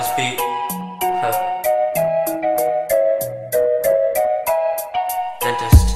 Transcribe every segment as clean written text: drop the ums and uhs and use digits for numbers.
this beat. Dentist.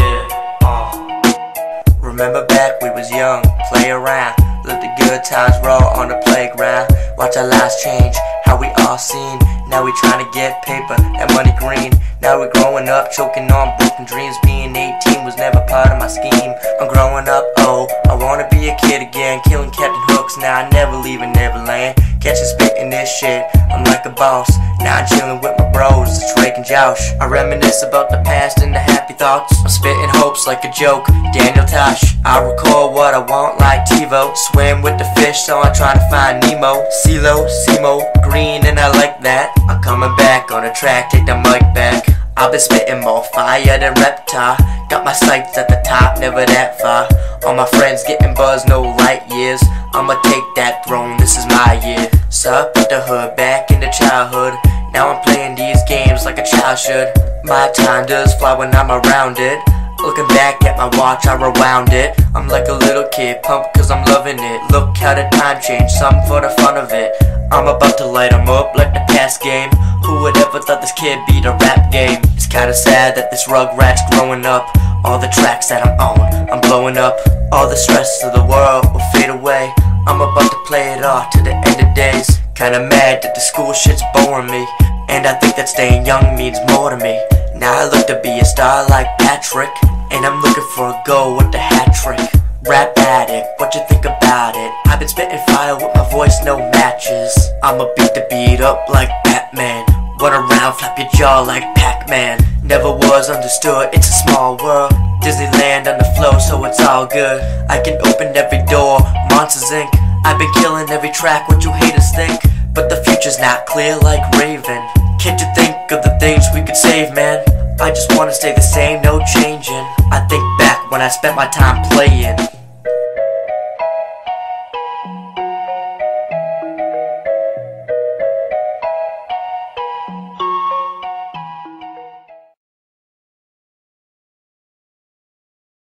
Yeah. Remember back, we was young, play around, let the good times roll on the playground. Watch our lives change, how we all seen. Now we trying to get paper, that money green. Now we're growing up, choking on broken dreams. Being 18 was never part of my scheme. I'm growing up, oh, I wanna be a kid again. Killing Captain Hooks, now I never leaving Neverland. Catching spitting this shit, I'm like a boss. Now I'm chilling with my bros, it's Drake and Josh. I reminisce about the past and the happy thoughts. I'm spitting hopes like a joke, Daniel Tosh. I record what I want like TiVo. Swim with the fish, so I'm trying to find Nemo. CeeLo, Simo, green, and I like that. I'm coming back on the track, take the mic back. I've been spitting more fire than Reptar. Got my sights at the top, never that far. All my friends getting buzzed, no light years. I'ma take that throne, this is my year. So I put the hood back into childhood. Now I'm playing these games like a child should. My time does fly when I'm around it. Looking back at my watch, I rewound it. I'm like a little kid, pumped cause I'm loving it. Look how the time changed, something for the fun of it. I'm about to light 'em up like the past game. Who would ever thought this kid beat a rap game? It's kinda sad that this Rugrat's growing up. All the tracks that I'm on, I'm blowing up. All the stress of the world will fade away. I'm about to play it off to the end of days. Kinda mad that the school shit's boring me, and I think that staying young means more to me. Now I look to be a star like Patrick, and I'm looking for a goal with the hat trick. Rap addict, what you think about it? I've been spitting fire with my voice, no matches. I'ma beat the beat up like Batman. Run around, flap your jaw like Pac-Man. Never was understood, it's a small world. Disneyland on the flow, so it's all good. I can open every door, Monsters Inc. I've been killing every track, what you haters think. But the future's not clear like Raven. Can't you think of the things we could save, man? I just wanna stay the same, no changing. I think back when I spent my time playing.